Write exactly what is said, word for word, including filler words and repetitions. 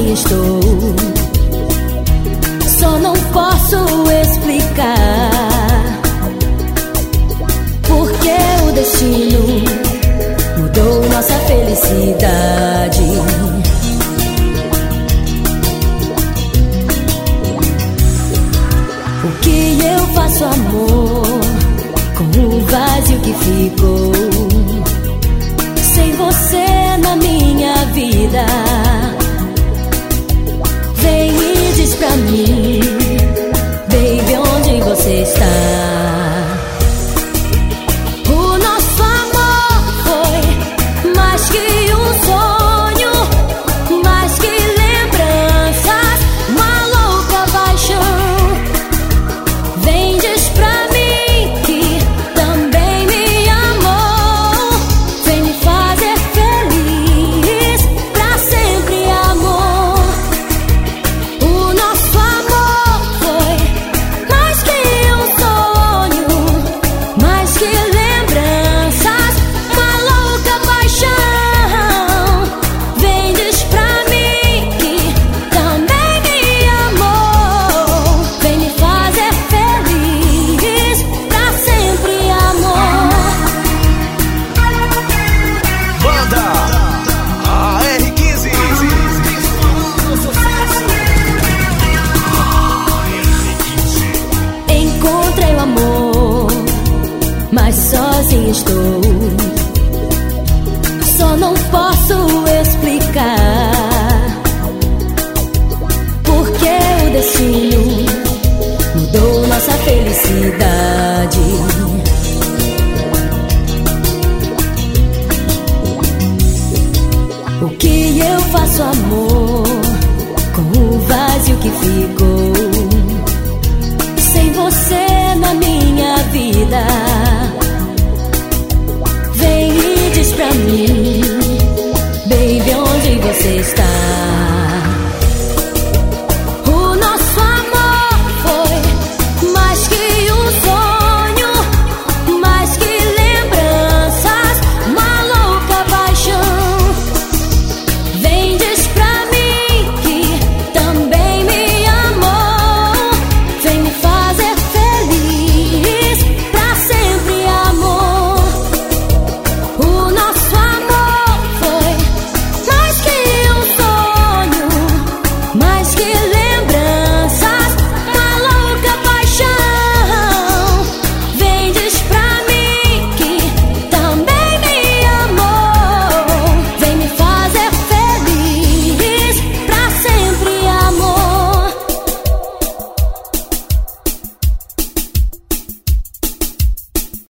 sozinha estou. Só não posso explicar porque o destino mudou nossa felicidade. O que eu faço, amor, com o vazio que ficou sem você na minha vida? Vem e diz pra mim, baby, onde você está? O nosso amor foi mais que um sonho, mais que lembranças, uma louca paixão. Vem, diz pra mim que também me amou. Vem me fazer feliz pra sempre, amor. O nosso amor foi mais que um sonho, mais que lembranças, uma louca paixão. Vem, diz pra mim que também me amou. Vem me fazer feliz pra sempre, amor. Banda A R quinze. Encontrei o amor, mas sozinha estou. Só não posso explicar porque o destino mudou nossa felicidade. O que eu faço, amor, com o vazio que ficou sem você na minha vida?